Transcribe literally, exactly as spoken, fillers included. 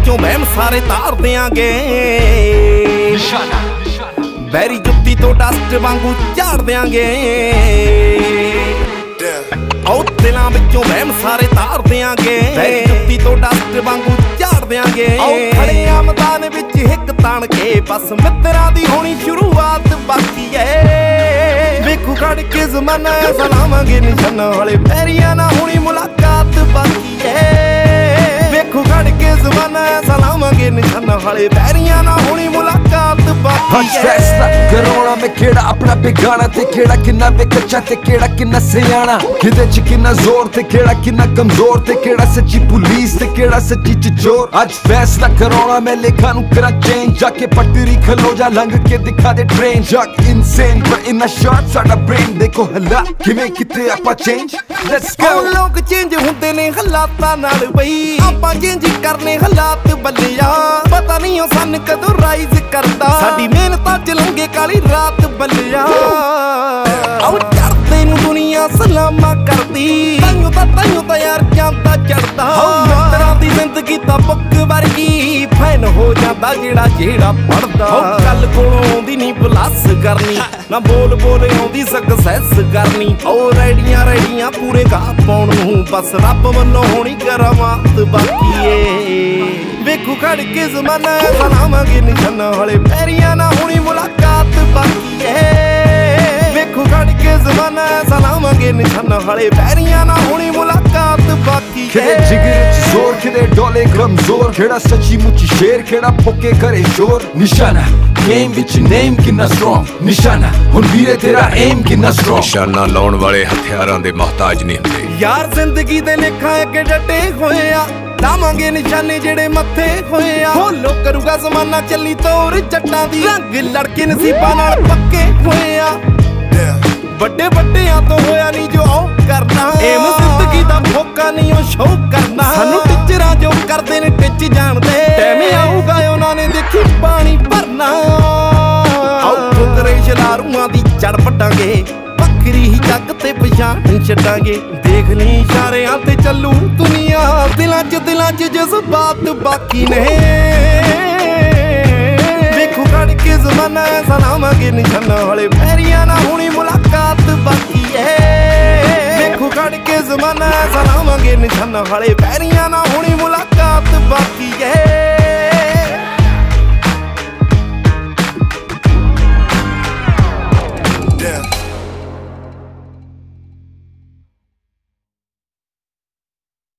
ਵਿੱਚੋਂ ਵਹਿਮ ਸਾਰੇ ਤਾਰ ਦਿਆਂਗੇ ਨਿਸ਼ਾਨਾ ਬੈਰੀ ਜੁੱਤੀ ਤੋਂ ਡਸਟ ਵਾਂਗੂ ਝਾੜ ਦਿਆਂਗੇ ਉਹ ਦਿਲਾਂ ਵਿੱਚੋਂ ਵਹਿਮ ਸਾਰੇ ਤਾਰ ਦਿਆਂਗੇ ਬੈਰੀ ਜੁੱਤੀ ਤੋਂ ਡਸਟ ਵਾਂਗੂ ਝਾੜ ਦਿਆਂਗੇ ਖੜੇ ਆ ਮੈਦਾਨ ਵਿੱਚ ਹਿੱਕ ਤਾਣ ਕੇ ਬਸ ਮਿੱਤਰਾਂ ਦੀ ਹੋਣੀ ਸ਼ੁਰੂਆਤ ਬਾਕੀ ਏ ਵੇਖੂ ਖੜ ਕੇ ਜ਼ਮਾਨਾ ਸਲਾਮਾਂਗੇ ਨਿਸ਼ਾਨਾ ਵਾਲੇ ਪੈਰੀਆਂ ਨਾ ਹੋਣੀ ਮੁਲਾਕਾਤ ਬਾਕੀ ਏ ਵੇਖੂ ਖੜ ਕੇ ਜ਼ਮਾਨਾ ਸਲਾਮਾਂਗੇ ਨਿਸ਼ਾਨਾ ਵਾਲੇ ਪੈਰੀਆਂ ਨਾ ਹੋਣੀ ਮੁਲਾਕਾਤ ਬਾਕੀ ਏ ਫੈਸਲਾ ਕਰਾਉਣਾ ਮੈਂ ਕਿਹੜਾ ਆਪਣਾ ਬੇਗਾਣਾ ਤੇ ਕਿਹੜਾ ਕਿੰਨਾ ਵੇ ਕੱਚਾ ਤੇ ਕਿਹੜਾ ਕਿੰਨਾ ਸਿਆਣਾ ਕਿਹਦੇ ਚ ਕਿੰਨਾ ਜ਼ੋਰ ਤੇ ਕਿਹੜਾ ਕਿੰਨਾ ਕਮਜ਼ੋਰ ਤੇ ਕਿਹੜਾ ਸੱਚੀ ਪੁਲਿਸ ਤੇ ਕਿਹੜਾ ਸੱਚੀ ਚੋਰ ਅੱਜ ਫੈਸਲਾ ਕਰਾਉਣਾ ਮੈਂ ਲੇਖਾਂ ਨੂੰ ਕਰਾਂ ਚੇਂਜ ਜਾ ਕੇ ਪਟਰੀ ਖਲੋ ਜਾ ਲੰਘ ਕੇ ਦਿਖਾ ਦੇ ਟ੍ਰੇਨ ਜੱਕ ਇਨਸੇਨ ਪਰ ਇਨ ਅ ਸ਼ਾਰਟ ਸਾਡਾ ਬ੍ਰੇਨ ਦੇਖੋ ਹੱਲਾ ਕਿਵੇਂ ਕਿਤੇ ਆਪਾਂ ਚੇਂਜ ਲੈਟਸ ਗੋ ਲੋਕ ਚੇਂਜ ਹੁੰਦੇ ਨੇ ਹਾਲਾਤਾਂ ਨਾਲ ਬਈ ਆਪਾਂ ਚੇਂਜ ਕਰਨੇ ਹਾਲਾਤ ਬੱਲਿਆ ਪਤਾ ਨਹੀਂ ਉਹ ਸਾਨੂੰ ਕਦੋਂ ਰਾਈਜ਼ ਕਰਦਾ ਸਾਡੀ ਮਿਹਨਤਾਂ ਚ ਲੰਘੇ ਕਾਲੀ ਰਾਤ ਬੱਲਿਆ ਆਉ ਚੜਦੇ ਨੂੰ ਦੁਨੀਆ ਸਲਾਮਾਂ ਕਰਦੀ ਤਾਈਓ ਤਾਂ ਤਾਈਓ ਤਾਂ ਯਾਰ ਜਾਂਦਾ ਚੜਦਾ ਮਿੱਤਰਾਂ ਦੀ ਜ਼ਿੰਦਗੀ ਤਾਂ ਬੁੱਕ ਵਰਗੀ ਫੈਨ ਹੋ ਜਾਂਦਾ ਜਿਹੜਾ ਜਿਹੜਾ ਪੜਦਾ ਗੱਲ ਕੋਲੋਂ ਆਉਂਦੀ ਨਹੀਂ ਪਲੱਸ ਕਰਨੀ ਨਾ ਬੋਲ ਬੋਲੇ ਆਉਂਦੀ ਸਕਸੈਸ ਕਰਨੀ ਉਹ ਰੈਡੀਆਂ ਰੈਡੀਆਂ ਪੂਰੇ ਗਾਹ ਪਾਉਣ ਨੂੰ ਬਸ ਰੱਬ ਵੱਲੋਂ ਹੋਣੀ ਕਰਾਮਾਤ ਬਾਕੀ ਏ ਵੇਖੂ ਖੜ ਕੇ ਜ਼ਮਾਨਾ ਸਲਾਮਾਂਗੇ ਨਿਸ਼ਾਨਾ ਵਾਲੇ ਪੈਰੀਆਂ ਨਾ ਹੋਣੀ ਮੁਲਾਕਾਤ ਬਾਕੀ ਏ ਵੇਖੂ ਖੜ ਕੇ ਜ਼ਮਾਨਾ ਸਲਾਮਾਂਗੇ ਨਿਸ਼ਾਨਾ ਵਾਲੇ ਪੈਰੀਆਂ ਨਾ ਹੋਣੀ ਮੁਲਾਕਾਤ ਬਾਕੀ ਕਿਹੜੇ ਜਿਗਰ ਚ ਜ਼ੋਰ ਕਿਹੜੇ ਡੋਲੇ ਕਮਜ਼ੋਰ ਕਿਹੜਾ ਸੱਚੀ ਮੁੱਚੀ ਸ਼ੇਰ ਕਿਹੜਾ ਫੋਕੇ ਕਰੇ ਸ਼ੋਰ ਨਿਸ਼ਾਨਾ ਗੇਮ ਵਿੱਚ ਨੇਮ ਕਿੰਨਾ ਸਟਰੋਂਗ ਨਿਸ਼ਾਨਾ ਹੁਣ ਵੀਰੇ ਤੇਰਾ ਏਮ ਕਿੰਨਾ ਸਟਰੋਂਗ ਨਿਸ਼ਾਨਾ ਲਾਉਣ ਵਾਲੇ ਹਥਿਆਰਾਂ ਦੇ ਮੁਹਤਾਜ ਨਹੀਂ ਹੁੰਦੇ ਯਾਰ ਜ਼ਿੰਦਗੀ ਦੇ ਲੇਖਾਂ ਅੱਗੇ ਡਟੇ ਹੋਏ ਆ ਲਾਵਾਂਗੇ ਨਿਸ਼ਾਨੇ ਜਿਹੜੇ ਮੱਥੇ ਹੋਏ ਆ ਫੋਲੋ ਕਰੂਗਾ ਜ਼ਮਾਨਾ ਚੱਲੀ ਤੋਰ ਜੱਟਾਂ ਦੀ ਰੰਗ ਲੜਕੇ ਨਸੀਬਾਂ ਨਾਲ ਪੱਕੇ ਹੋਏ ਆ ਵੱਡੇ ਵੱਡਿਆਂ ਤੋਂ ਹੋਇਆ ਨਹੀਂ ਜੋ ਉਹ ਕਰਨਾ ਏਮ ਜ਼ਿੰਦਗੀ ਦਾ ਫੋਕਾ ਨਹੀਂ ਉਹ ਸ਼ੋਅ ਕਰਨਾ ਸਾਨੂੰ ਟੀਚਰਾਂ ਜੋ ਕਰਦੇ ਨੇ ਟਿੱਚ ਜਾਣਦੇ ਟੈਵੇਂ ਆਊਗਾ ਉਹਨਾਂ ਨੇ ਦੇਖੀ ਪਾਣੀ ਭਰਨਾ ਆਉ ਫੁਕਰੇ ਸ਼ਲਾਰੂਆਂ ਦੀ ਚੜ ਪਟਾਂਗੇ ਵੱਖਰੀ ਹੀ ਜੱਗ ਤੇ ਪਛਾਣ ਛੱਡਾਂਗੇ ਦੇਖ ਲਈ ਇਸ਼ਾਰਿਆਂ ਤੇ ਚੱਲੂ ਦੁਨੀਆ ਦਿਲਾਂ 'ਚ ਦਿਲਾਂ 'ਚ ਜਜ਼ਬਾਤ ਬਾਕੀ ਨੇ ਵੇਖੂ ਖੜ ਕੇ ਜ਼ਮਾਨਾ ਸਲਾਮਾਂਗੇ ਨਿਸ਼ਾਨਾ ਵਾਲੇ ਪੈਰੀਆਂ ਨਾ ਹੋਣੀ ਮੁਲਾਕਾਤ ਬਾਕੀ ਏ ਵੇਖੂ ਖੜ ਕੇ ਜ਼ਮਾਨਾ ਸਲਾਮਾਂਗੇ ਨਿਸ਼ਾਨਾ ਵਾਲੇ ਪੈਰੀਆਂ ਨਾ ਹੋਣੀ ਮੁਲਾਕਾਤ ਬਾਕੀ ਏ